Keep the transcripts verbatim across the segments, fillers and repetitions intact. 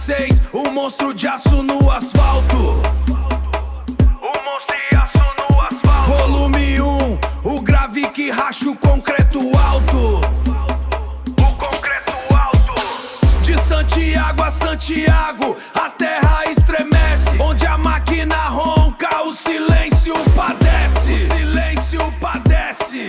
seis, o monstro de aço no asfalto. O monstro de aço no asfalto. Volume um, o grave que racha o concreto alto. O concreto alto. De Santiago a Santiago, a terra estremece. Onde a máquina ronca, o silêncio padece. O silêncio padece.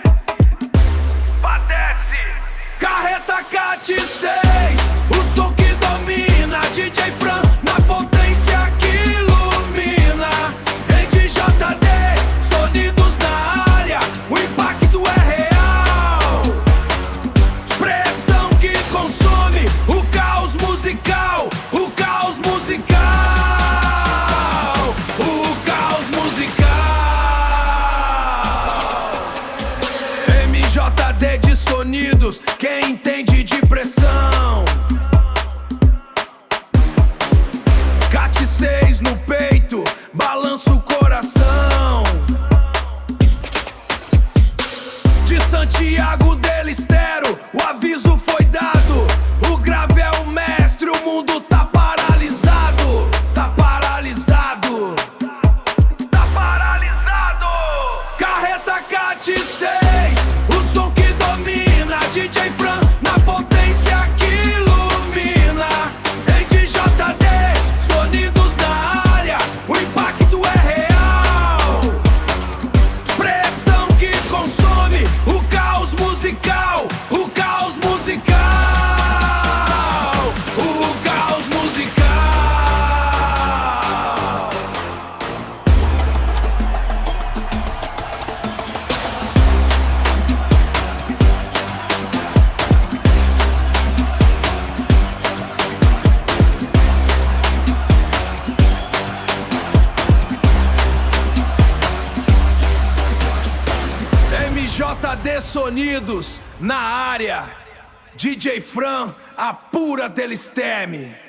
Padece. Carreta Cat seis, o som que domina. D J Fran na potência que ilumina. Em D J D, sonidos na área, o impacto é real. Pressão que consome o caos musical. O caos musical. O caos musical. M J D de sonidos, quem entende de pressão. Cat seis no peito, balança o coração. De Santiago del Estero, o aviso foi dado. O grave é o mestre, o mundo tá paralisado. Tá paralisado. Tá paralisado. Carreta Cat seis, o som que domina. D J Fran na potência que ilumina. Em D J D, sonidos na área, o impacto é real. Pressão que consome o caos musical. O caos musical. O caos musical. M J D Sonidos na área. D J Fran, a pura Delisteme.